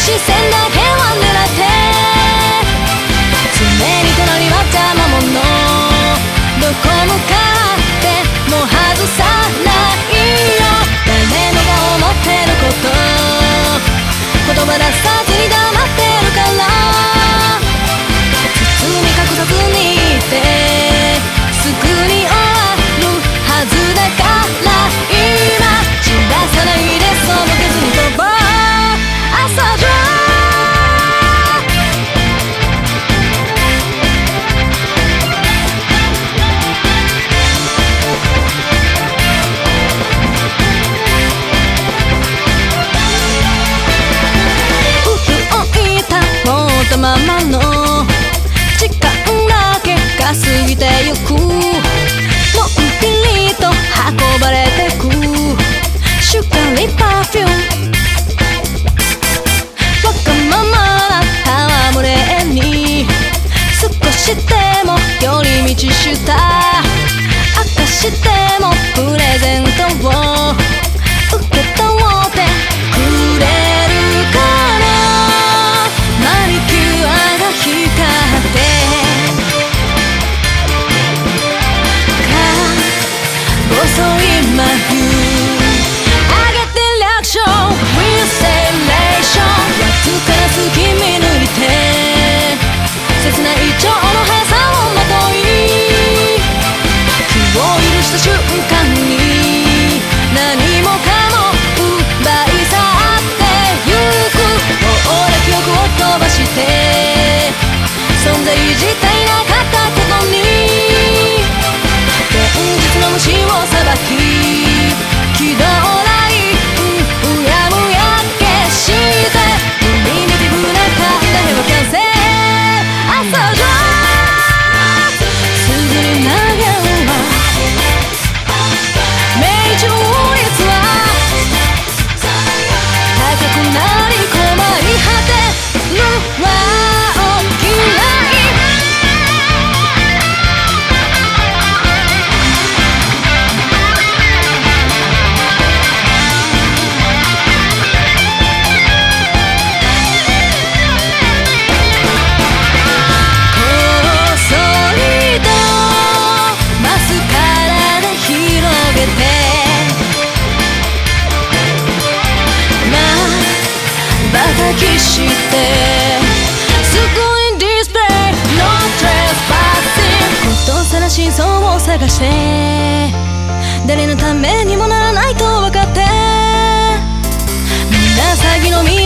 視線だけは狙って常に隣は邪魔者どこ向かっても外さないよ誰もが思ってること言葉出さずに黙ってるから包み隠さずにいてすぐに終わるはずだから今散らさないでそのけずに飛ぼう朝じゃたままの時間だけが過ぎてゆくのんびりと運ばれてくシュガリーパフュームわがままな戯れに少しでも寄り道した明かしてもプレゼントを受け取ってくれるからマニキュアが光って細い眉上げてリアクション We say nation わずかな隙見抜いて切ない情の速さをまとい気を許した瞬間に何もかも奪い去ってゆくもう記憶を飛ばして存在自体なかったことに現実の虫をさばき喜怒ないうやむや消してプリミティブな考えはキャンセル朝じゃすぐに投げるわ命中率は高くなり困り果てるわきしてすぐにディスプレイ No trespassing 本当さな真相を探して誰のためにもならないと分かってみんな詐欺の道